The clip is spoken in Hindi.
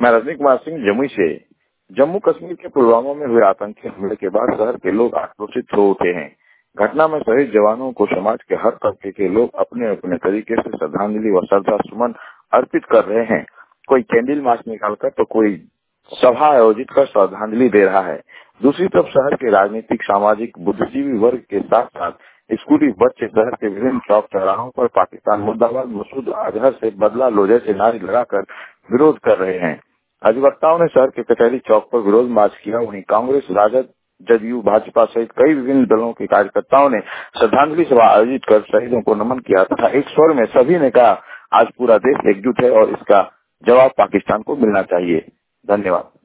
मैं रजनी कुमार सिंह जमुई से। जम्मू कश्मीर के पुलवामा में हुए आतंकी हमले के बाद शहर के लोग आक्रोशित हो उठे हैं। घटना में शहीद जवानों को समाज के हर तबके के लोग अपने अपने तरीके से श्रद्धांजलि व श्रद्धा सुमन अर्पित कर रहे हैं। कोई कैंडल मार्च निकालकर तो कोई सभा आयोजित कर श्रद्धांजलि दे रहा है। दूसरी तरफ शहर के राजनीतिक, सामाजिक, बुद्धिजीवी वर्ग के साथ साथ स्कूली बच्चे शहर के विभिन्न चौक चौराहों पर पाकिस्तान मुर्दाबाद, मसूद अजहर से बदला लो जैसे नारे लगाकर विरोध कर रहे हैं। अधिवक्ताओं ने शहर के कचहरी चौक पर विरोध मार्च किया। वहीं कांग्रेस, राजद, जदयू, भाजपा सहित कई विभिन्न दलों के कार्यकर्ताओं ने श्रद्धांजलि सभा आयोजित कर शहीदों को नमन किया तथा एक स्वर में सभी ने कहा, आज पूरा देश एकजुट है और इसका जवाब पाकिस्तान को मिलना चाहिए। धन्यवाद।